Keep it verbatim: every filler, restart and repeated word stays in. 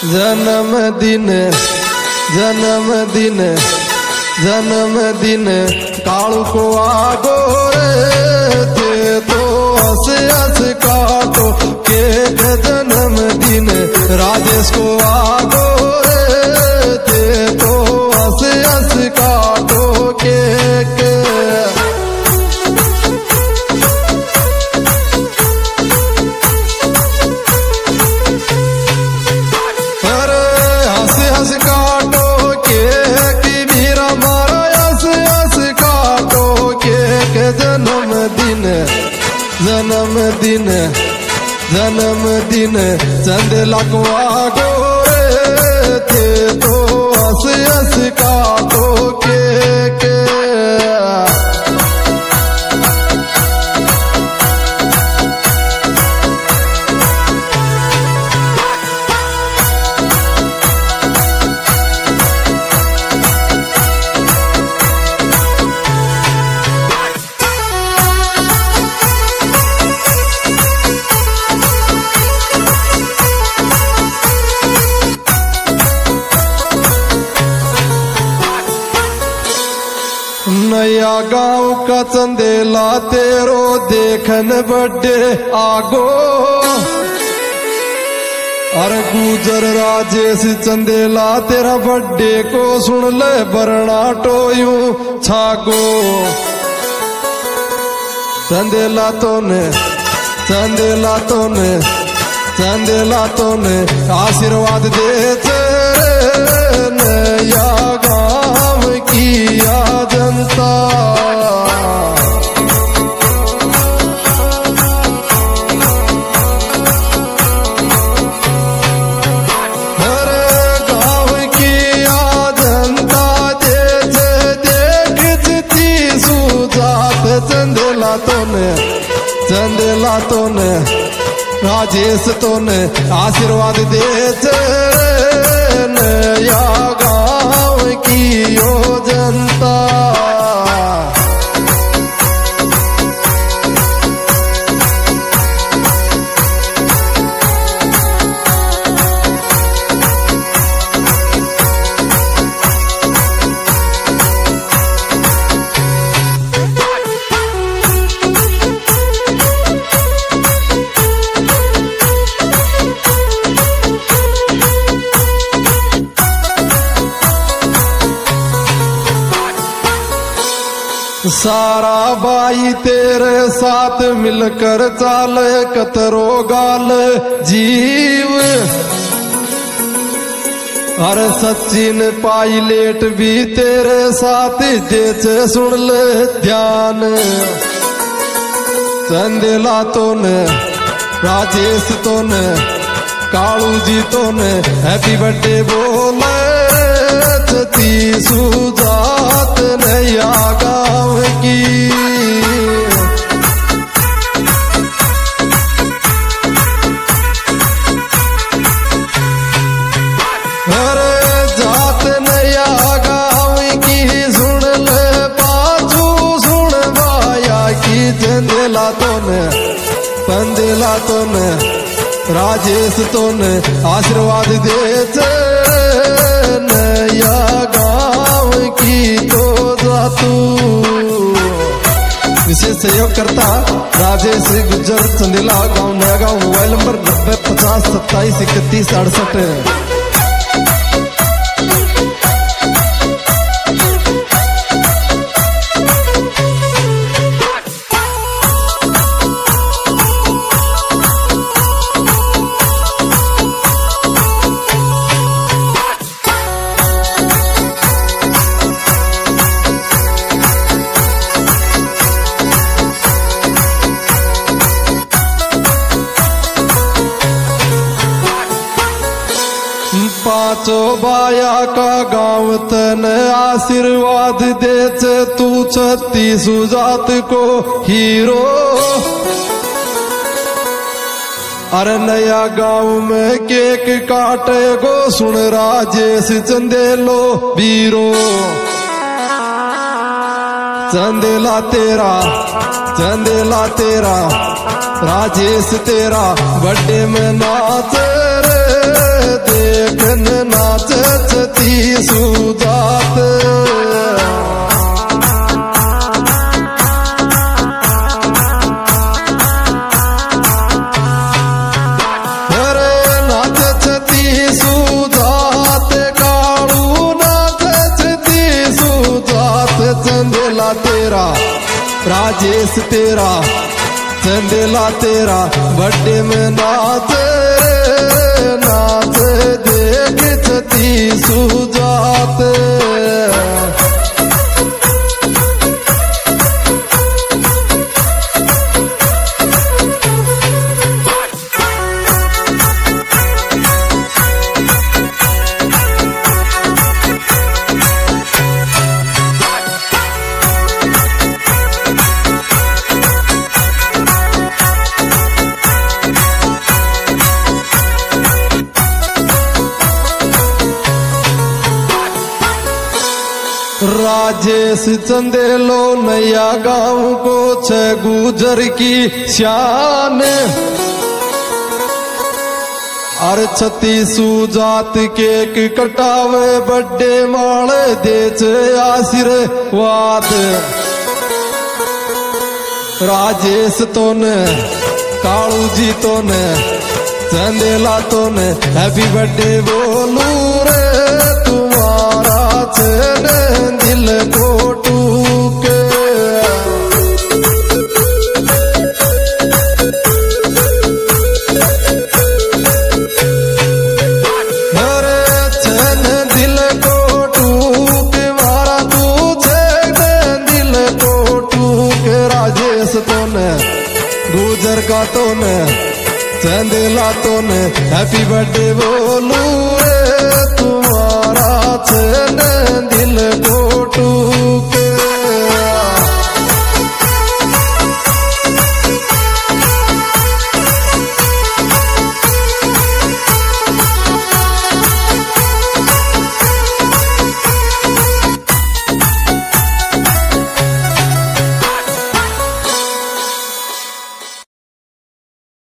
जन्मदिन जन्मदिन जन्मदिन कालू को आगो रे थे तो हंस हंस काटो केक जन्मदिन राजेश को आगो रे थे तो हंस हंस काटो केक। जन्मदिन जन्मदिन जन्मदिन चंद लखवा गोरे थे तो हंस हंस काटो केक। नया गांव का चंदेला तेरो देखन बड़े आगो अरे गुजर राजेश चंदेला तेरा बर्थडे को सुन ले बरना टोयू छागो। चंदेला तो ने चंदेला तो ने चंदेला तो ने आशीर्वाद दे नया गांव किया जनता। हरे गांव किया जनता जैसे देखती सुजात चंदेला तो ने चंदेला तो ने राजेश तो ने आशीर्वाद दे नया गांव की यो जनता। सारा भाई तेरे साथ मिलकर चाल कतरो गाल जीव अरे सचिन पायलट भी तेरे साथ देच सुन ले ध्यान। चंदेला तो ने राजेश तो ने कालू जी तो ने हैप्पी बर्थडे बोले छती सुजात नया गांव की। अरे जात नया गांव की सुन ले पाछू सुन बाया की। चंदेला तो ने चंदेला तो ने राजेश तो ने आशीर्वाद दे नया गांव की तो जातू। विशेष सहयोग करता राजेश गुज्जर चंदेला गांव नया गांव मोबाइल नंबर नब्बे पचास सत्ताईस इकतीस अड़सठ। पांचो बाया का गांव तन आशीर्वाद दे तू छत्ती सुजात को हीरो। अरे नया गांव में केक काटे गो सुन राजेश चंदेलो बीरो। चंदेला तेरा चंदेला तेरा राजेश तेरा बर्थडे में नाच रे देखन नाच छती सुजात। अरे नाच छती सुजात कालू नाच छती सुजात। चंदेला तेरा राजेश तेरा चंदेला तेरा बर्थडे में नाच नाच देख छती सुजात। राजेश चंदेलो नया गांव को छ गुजर की शान। अर छती सुजात केक कटावे बर्थडे माल देच आशीर्वाद। राजेश तो ने कालू जी तो ने चंदेला तो ने हैप्पी बर्थडे बोलू रे तुम्हारा छने दिल को टूके। अरे छन दिल को टूके मारा तू छने दिल को टूके। राजेश तो ने गुजर का तो ने चंदेला तो ने हैप्पी बर्थडे बोलू रे तुम्हारा छने